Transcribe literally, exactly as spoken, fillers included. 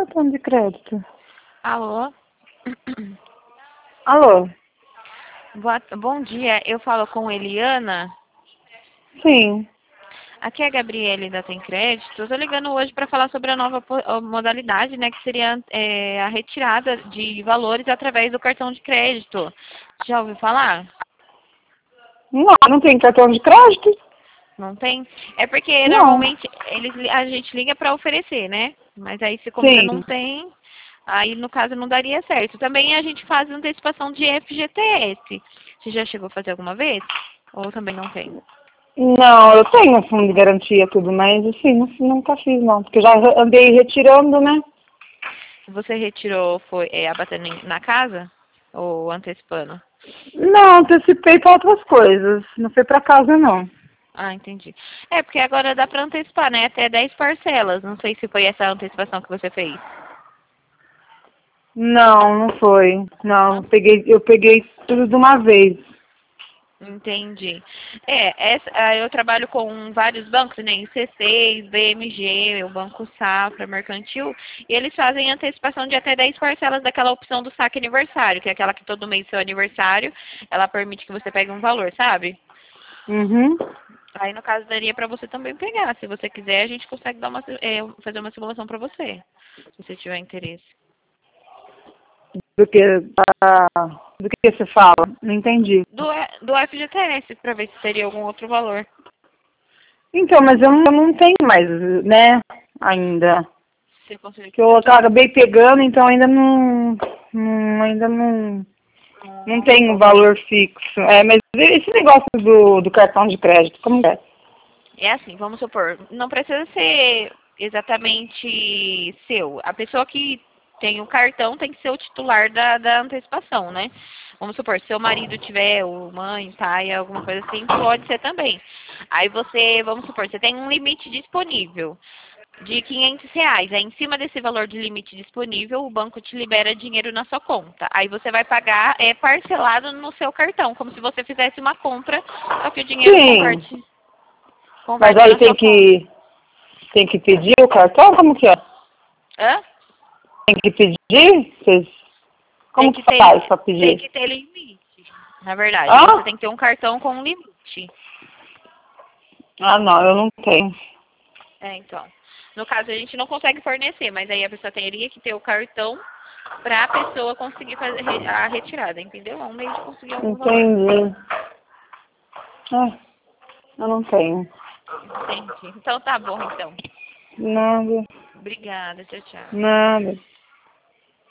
cartão de crédito. Alô? Alô? Boa, bom dia, eu falo com Eliana. Sim. Aqui é a Gabriele da Tem Crédito. Eu tô ligando hoje para falar sobre a nova po- a modalidade, né, que seria é, a retirada de valores através do cartão de crédito. Já ouviu falar? Não, não tem cartão de crédito? Não tem? É porque Não. normalmente eles, li- a gente liga para oferecer, né? Mas aí se como você não Sim. tem, aí no caso não daria certo. Também a gente faz antecipação de F G T S. Você já chegou a fazer alguma vez? Ou também não tem? Não, eu tenho fundo de garantia tudo, mas assim, não, nunca fiz não. Porque já andei retirando, né? Você retirou, foi é, abatendo em- na casa? Ou antecipando? Não, antecipei para outras coisas. Não foi para casa, não. Ah, entendi. É, porque agora dá para antecipar, né? Até dez parcelas. Não sei se foi essa antecipação que você fez. Não, não foi. Não, Não? peguei, eu peguei tudo de uma vez. Entendi. É, essa, ah, eu trabalho com vários bancos, né? C seis, B M G, o Banco Safra, Mercantil, e eles fazem antecipação de até dez parcelas daquela opção do saque aniversário, que é aquela que todo mês seu aniversário, ela permite que você pegue um valor, sabe? Uhum. Aí, no caso, daria para você também pegar. Se você quiser, a gente consegue dar uma, si- é, fazer uma simulação para você, se você tiver interesse. Do que, ah, do que você fala? Não entendi. Do, E- do F G T S, para ver se teria algum outro valor. Então, mas eu não, eu não tenho mais, né, ainda. Se conseguir, Que eu eu também acabei pegando, então ainda não, não ainda não, não, não não tem tenho valor. valor fixo. É, mas esse negócio do, do cartão de crédito, como é? É assim, vamos supor, não precisa ser exatamente seu. A pessoa que tem o cartão tem que ser o titular da, da antecipação, né? Vamos supor, se seu marido tiver, ou mãe, pai, alguma coisa assim, pode ser também. Aí você, vamos supor, você tem um limite disponível de quinhentos reais. Aí, em cima desse valor de limite disponível, o banco te libera dinheiro na sua conta. Aí você vai pagar é, parcelado no seu cartão, como se você fizesse uma compra, só que o dinheiro Sim, converte, mas converte aí na tem sua conta. que, tem que pedir o cartão? Como que é? Hã? Tem que pedir? Vocês, Tem como que que ter, faz para tem pedir? que ter limite. Na verdade, você Hã? tem que ter um cartão com limite. Ah, não, eu não tenho. É, então. No caso, a gente não consegue fornecer, mas aí a pessoa teria que ter o cartão para a pessoa conseguir fazer re- a retirada, entendeu? É um meio de conseguir algum valor. Entendi. Ah, eu não tenho. Entendi. Então tá bom, então. Nada, Obrigada, tchau, tchau. nada.